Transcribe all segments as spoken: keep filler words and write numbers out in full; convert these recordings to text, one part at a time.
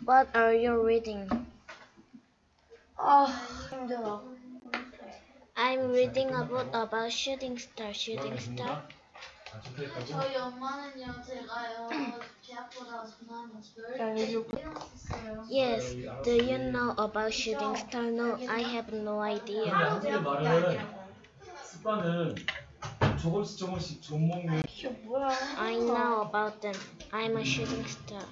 What are you reading? 아, 힘들어. I'm reading a book about shooting star. Shooting star? 저희 엄마는요, 제가요, 대학보다 전화하면 야, 여기 해놨었어요. Yes. Do you know about shooting star? No, I have no idea. 한국의 말은 습관은 조금씩 조금씩 존목을 이게 뭐야? I know about them. I'm a shooting star.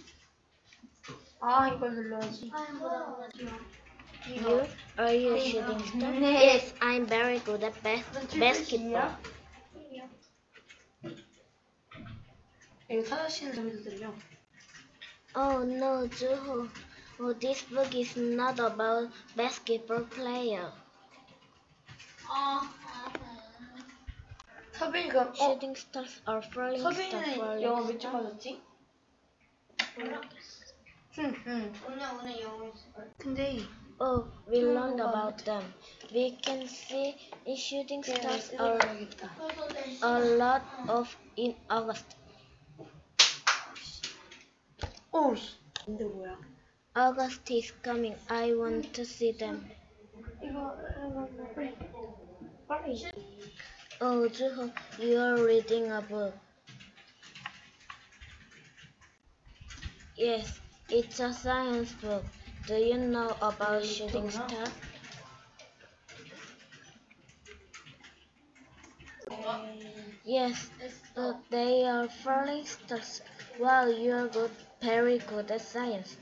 아, 이걸 눌러야지. You? Are you a shooting star? 네. Yes, I'm very good at bas- basketball. 이거 찾아주시는 소리도 들려. Oh no, Juho. Oh, this book is not about basketball player. 서빈이가 어? Shooting stars are falling star, 서빈이는 falling 영어 몇 점 star. 맞았지? 응, 응. 오늘 오늘 영어 있어요. 근데 Oh, we learned about them. We can see in shooting stars are 뜯어봐야겠다. a lot of in August. 오우, 근데 뭐야? August is coming. I want to see them. 이거 이거 빨리 빨리. Oh, Juho, you are reading a book. Yes, it's a science book. Do you know about shooting stars? Yes, uh, they are falling stars. Wow, you are good, very good at science.